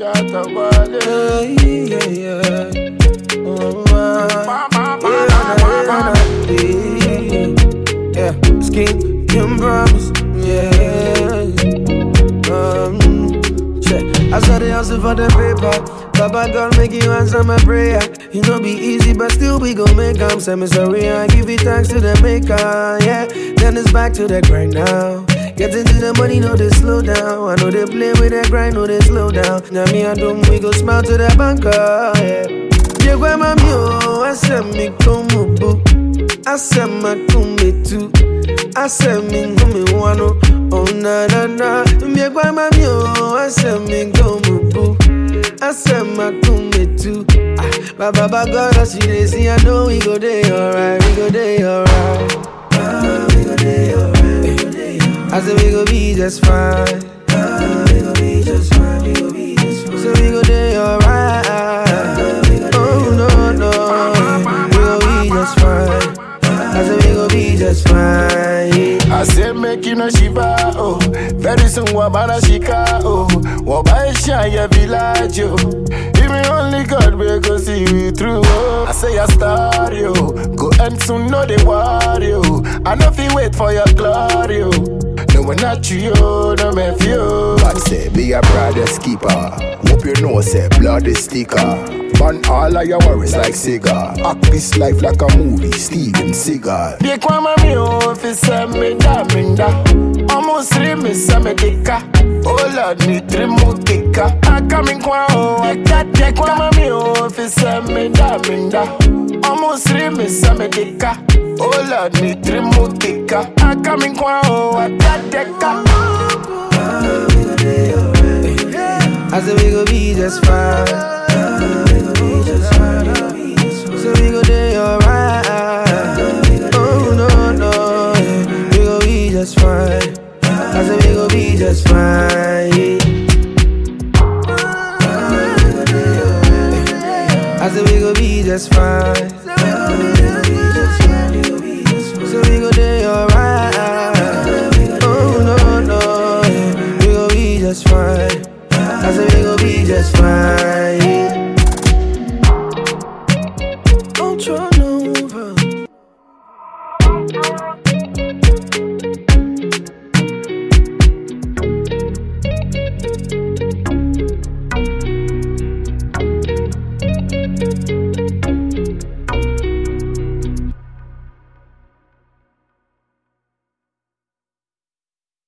Shut up, buddy. Yeah, Skin, Kim promise. Yeah. Check. I saw the hustle for the paper. Baba God make you answer my prayer. You know be easy, but still we gon' make 'em. Say me sorry, I give it thanks to the maker. Yeah, then it's back to the grind now. Getting to the money, no they slow down. I know they play with that grind, no they slow down. Now me and them, we go smile to the banker. Yeah, yeah, where my mule, I said me come boo. I said my come too. I said me go me wano. Oh na na na. Yeah, where my mule, I said me go boo. I said my come too. Baba God, I see they see. I know we go day alright. We go day alright. We go day alright. I said we go be just fine. We go be just fine. We go be just fine. So we go day alright. Oh no no, we go be just fine. I said we go be just fine. I said make you no shiva, oh. Very soon wabana shika, oh. Wabaisha ya village, oh. Even only God will go see you through, oh. I say a star, yo. Go and soon know they worry, oh. I know if you wait for your glory, oh. No one not you, no me few. God say be a brother's keeper. Hope you know say blood is sticker. Burn all of your worries like cigar. Act this life like a movie, Steven Seagal. Be kwa mami ofi se me da minda. Almost 3 me se me dika. Oh Lord me 3 mo dika. I come in kwa o. Be kwa mami ofi se me da minda. Almost 3 me se me dika. Oh Lord me 3 mo dika. I come in kwa o. Deka. I said we go be just fine. So we go day alright. Oh no no, we go be just fine. I said we go be just fine. I said we go be just fine.